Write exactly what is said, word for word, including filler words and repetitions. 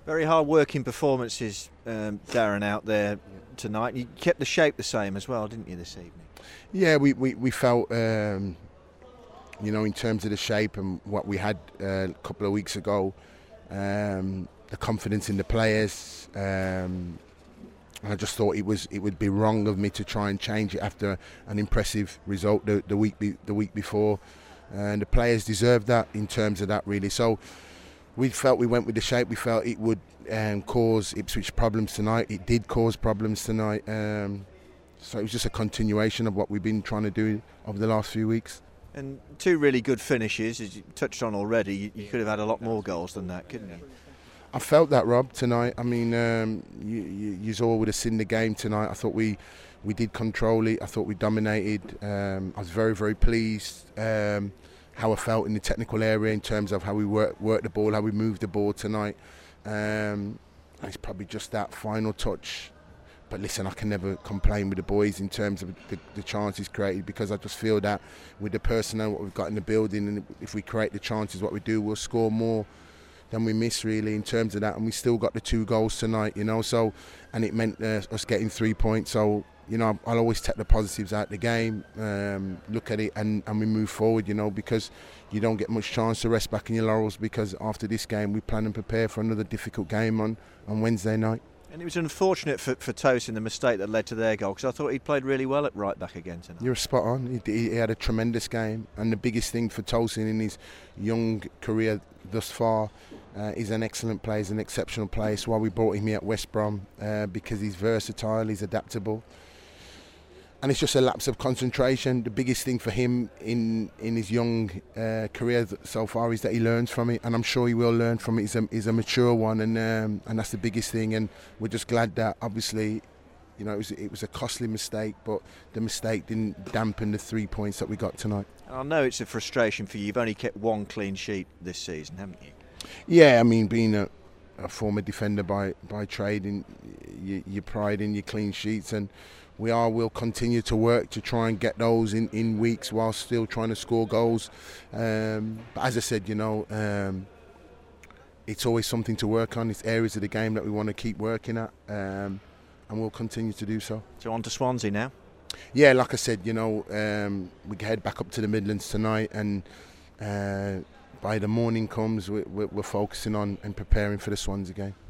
Very hard working performances, um, Darren, out there tonight. You kept the shape the same as well, didn't you, this evening? Yeah, we, we, we felt, um, you know, in terms of the shape and what we had uh, a couple of weeks ago, um, the confidence in the players. Um, I just thought it was it would be wrong of me to try and change it after an impressive result the, the week be, the week before, and the players deserved that in terms of that really. So we felt we went with the shape. We felt it would um, cause Ipswich problems tonight. It did cause problems tonight. Um, so it was just a continuation of what we've been trying to do over the last few weeks. And two really good finishes, as you touched on already. You, you could have had a lot more goals than that, couldn't you? I felt that, Rob, tonight. I mean, um, you, you, you all would have seen the game tonight. I thought we, we did control it. I thought we dominated. Um, I was very, very pleased um, how I felt in the technical area in terms of how we worked work the ball, how we moved the ball tonight. Um, it's probably just that final touch. But listen, I can never complain with the boys in terms of the, the chances created, because I just feel that with the personnel what we've got in the building, and if we create the chances, what we do, we'll score more than we miss really in terms of that. And we still got the two goals tonight, you know. So, and it meant uh, us getting three points. So, you know, I'll always take the positives out of the game, um, look at it, and, and we move forward, you know, because you don't get much chance to rest back in your laurels, because after this game we plan and prepare for another difficult game on, on Wednesday night. And it was unfortunate for, for Tosin, the mistake that led to their goal, because I thought he'd played really well at right back again tonight. You're spot on. He, he had a tremendous game, and the biggest thing for Tosin in his young career thus far, uh, he's an excellent player, he's an exceptional player. It's why we brought him here at West Brom, uh, because he's versatile, he's adaptable. And it's just a lapse of concentration. The biggest thing for him in, in his young uh, career so far is that he learns from it, and I'm sure he will learn from it. He's a, he's a mature one, and um, and that's the biggest thing. And we're just glad that obviously, you know, it was it was a costly mistake, but the mistake didn't dampen the three points that we got tonight. I know it's a frustration for you. You've only kept one clean sheet this season, haven't you? Yeah, I mean, being a, a former defender by by trade, and you, you pride in your clean sheets, and we are will continue to work to try and get those in, in weeks while still trying to score goals. Um, but as I said, you know, um, it's always something to work on. It's areas of the game that we want to keep working at, um, and we'll continue to do so. So on to Swansea now. Yeah, like I said, you know, um, we head back up to the Midlands tonight, and uh, by the morning comes, we're, we're focusing on and preparing for the Swansea game.